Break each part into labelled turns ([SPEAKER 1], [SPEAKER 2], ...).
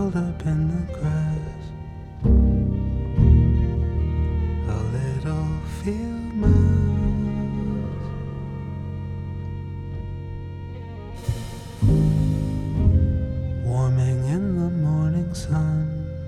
[SPEAKER 1] curled up in the grass, a little field mouse, warming in the morning sun.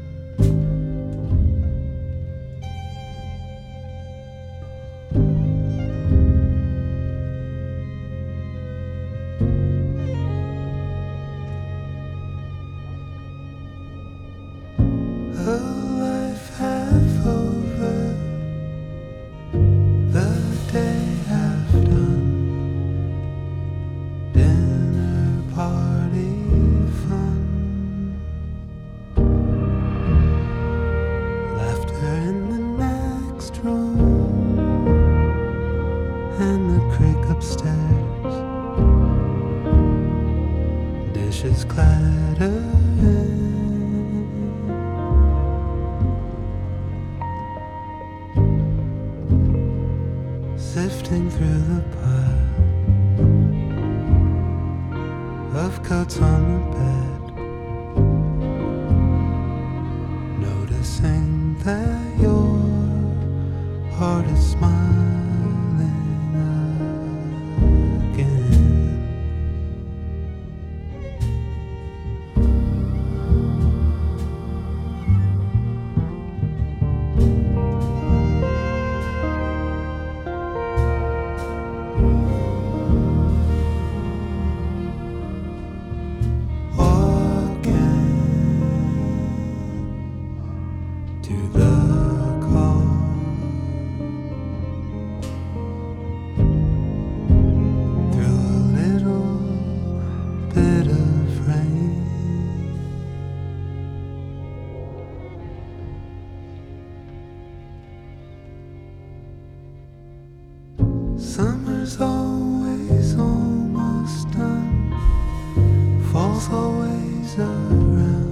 [SPEAKER 1] A life half over, the day half done, dinner party fun, laughter in the next room, and the creak upstairs, dishes clattering, sifting through the pile of coats on the bed, noticing that your heart is smiling again. To the call, through a little bit of rain, summer's always almost done, fall's always around.